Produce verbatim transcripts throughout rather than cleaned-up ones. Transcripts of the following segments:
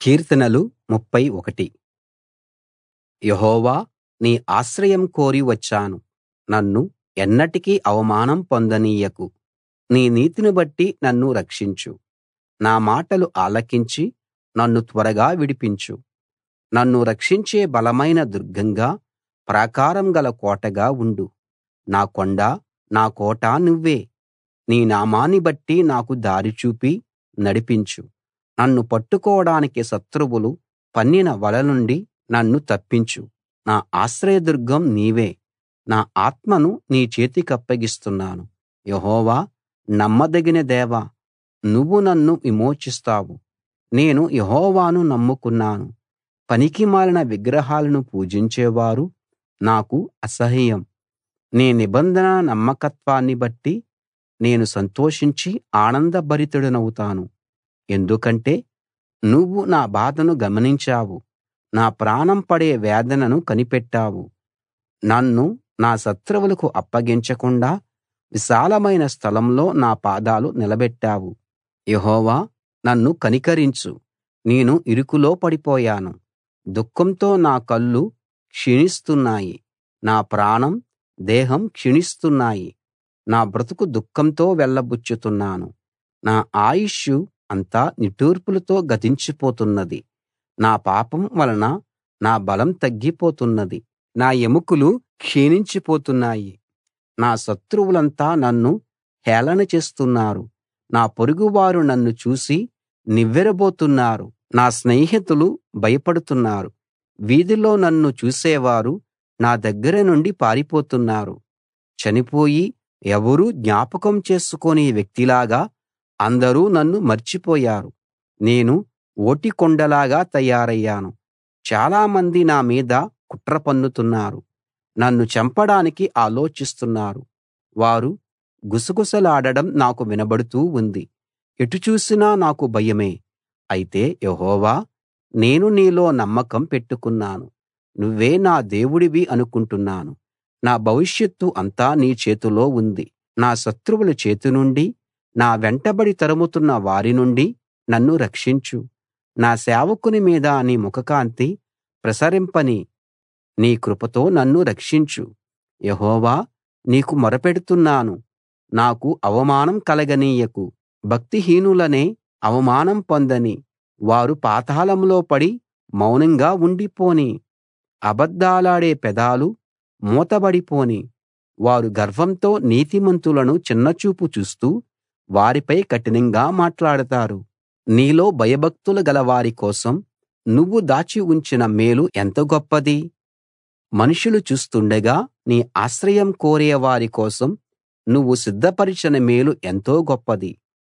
కీర్తనలు ముప్ఫై ఒకటి. యెహోవా, నీ ఆశ్రయం కోరి వచ్చాను. నన్ను ఎన్నటికీ అవమానం పొందనీయకు. నీ నీతిని బట్టి నన్ను రక్షించు. నా మాటలు ఆలకించి నన్ను త్వరగా విడిపించు. నన్ను రక్షించే బలమైన దుర్గంగా, ప్రాకారం గల కోటగా ఉండు. నా కొండ, నా కోట నువ్వే. నీ నామాన్ని బట్టి నాకు దారి చూపి నడిపించు. నన్ను పట్టుకోడానికి శత్రువులు పన్నిన వల నుండి నన్ను తప్పించు. నా ఆశ్రయదుర్గం నీవే. నా ఆత్మను నీ చేతికప్పగిస్తున్నాను. యెహోవా, నమ్మదగిన దేవా, నువ్వు నన్ను విమోచిస్తావు. నేను యెహోవాను నమ్ముకున్నాను. పనికిమాలిన విగ్రహాలను పూజించేవారు నాకు అసహ్యం. నీ నిబంధన నమ్మకత్వాన్ని బట్టి నేను సంతోషించి ఆనందభరితుడనవుతాను. ఎందుకంటే నువ్వు నా బాధను గమనించావు. నా ప్రాణం పడే వేదనను కనిపెట్టావు. నన్ను నా శత్రువులకు అప్పగించకుండా విశాలమైన స్థలంలో నా పాదాలు నిలబెట్టావు. యెహోవా, నన్ను కనికరించు. నేను ఇరుకులో పడిపోయాను. దుఃఖంతో నా కళ్ళు క్షీణిస్తున్నాయి. నా ప్రాణం, దేహం క్షీణిస్తున్నాయి. నా బ్రతుకు దుఃఖంతో వెళ్ళబుచ్చుతున్నాను. నా ఆయుష్షు అంతా నిట్టూర్పులతో గతించిపోతున్నది. నా పాపం వలన నా బలం తగ్గిపోతున్నది. నా ఎముకలు క్షీణించిపోతున్నాయి. నా శత్రువులంతా నన్ను హేళన చేస్తున్నారు. నా పొరుగువారు నన్ను చూసి నివ్వెరబోతున్నారు. నా స్నేహితులు భయపడుతున్నారు. వీధిలో నన్ను చూసేవారు నా దగ్గర నుండి పారిపోతున్నారు. చనిపోయి ఎవరూ జ్ఞాపకం చేసుకోని వ్యక్తిలాగా అందరూ నన్ను మర్చిపోయారు. నేను ఓటికొండలాగా తయారయ్యాను. చాలామంది నా మీద కుట్ర పన్నుతున్నారు. నన్ను చంపడానికి ఆలోచిస్తున్నారు. వారు గుసగుసలాడడం నాకు వినబడుతూ ఉంది. ఎటు చూసినా నాకు భయమే. అయితే యెహోవా, నేను నీలో నమ్మకం పెట్టుకున్నాను. నువ్వే నా దేవుడివి అనుకుంటున్నాను. నా భవిష్యత్తు అంతా నీ చేతిలో ఉంది. నా శత్రువుల చేతి నుండి, నా వెంటబడి తరుముతున్న వారి నుండి నన్ను రక్షించు. నా సేవకుని మీద నీ ముఖకాంతి ప్రసరింపనీ నీ కృపతో నన్ను రక్షించు. యెహోవా, నీకు మొరపెడుతున్నాను. నాకు అవమానం కలగనీయకు. భక్తిహీనులనే అవమానం పొందనీ. వారు పాతాళంలో పడి మౌనంగా ఉండిపోనీ. అబద్ధాలాడే పెదాలు మూతబడిపోనీ. వారు గర్వంతో నీతిమంతులను చిన్నచూపు చూస్తూ వారిపై కఠినంగా మాట్లాడతారు. నీలో భయభక్తులు గలవారి కోసం నువ్వు దాచి ఉంచిన మేలు ఎంత గొప్పది! మనుషులు చూస్తుండగా నీ ఆశ్రయం కోరే వారి కోసం నువ్వు సిద్ధపరచిన మేలు ఎంతో గొప్పది.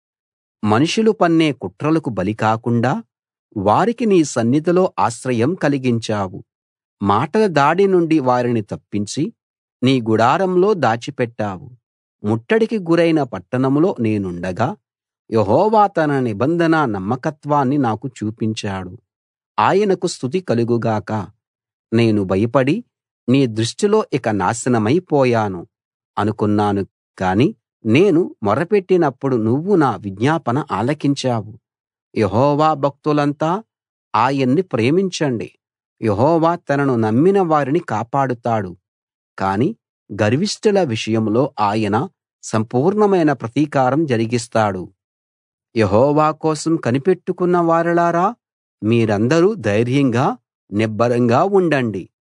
మనుషులు పన్నే కుట్రలకు బలి కాకుండా వారికి నీ సన్నిధిలో ఆశ్రయం కలిగించావు. మాటల దాడి నుండి వారిని తప్పించి నీ గుడారంలో దాచిపెట్టావు. ముట్టడికి గురైన పట్టణంలో నేనుండగా యెహోవా తన నిబంధన నమ్మకత్వాన్ని నాకు చూపించాడు. ఆయనకు స్తుతి కలుగు గాక. నేను భయపడి నీ దృష్టిలో ఇక నాశనమైపోయాను అనుకున్నాను. కాని నేను మొరపెట్టినప్పుడు నువ్వు నా విజ్ఞాపన ఆలకించావు. యెహోవా భక్తులంతా ఆయన్ని ప్రేమించండి. యెహోవా తనను నమ్మిన వారిని కాపాడుతాడు. కాని గర్విష్ఠుల విషయంలో ఆయన సంపూర్ణమైన ప్రతీకారం జరిగిస్తాడు. యెహోవా కోసం కనిపెట్టుకున్న వారలారా, మీరందరూ ధైర్యంగా నిబ్బరంగా ఉండండి.